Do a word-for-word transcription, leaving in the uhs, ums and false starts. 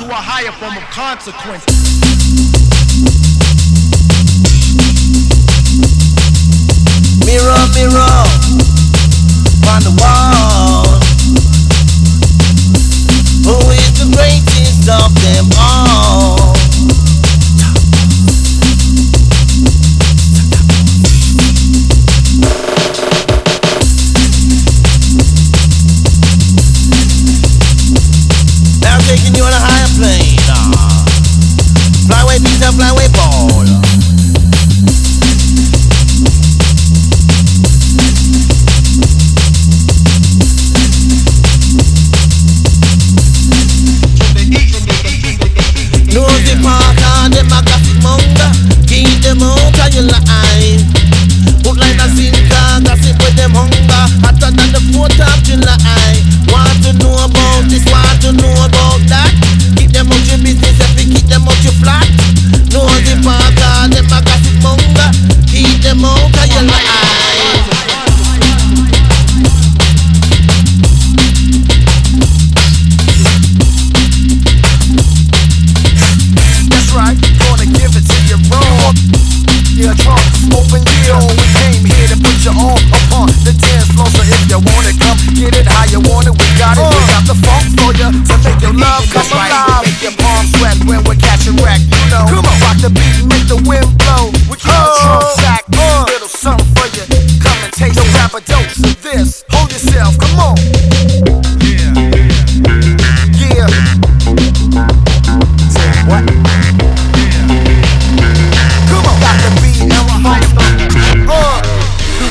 a higher form of consequence. Mirror, mirror on the wall, who is the greatest of them all? Now I'm taking you on a higher plane. uh, Flyway Peter, flyway ball. Nosy Parker, them a gossip monger. Keep them out of your life. Put like a sinker, gossip with them hunger. Hotter than the fourth of July. Want to know about this, want to know about that. Keep them out your business, if you keep them out your flat. Nosy Parker, them a gossip monger. Keep them out of your life. Right, gonna give it to you wrong. Yeah, trunk, open your own. We came here to put you all upon the dance floor. So if you want it, come get it how you want it. We got it, we got the funk for you to make your love come alive. Make your palms sweat when we're catching wreck. You know, come on, rock the beat, make the wind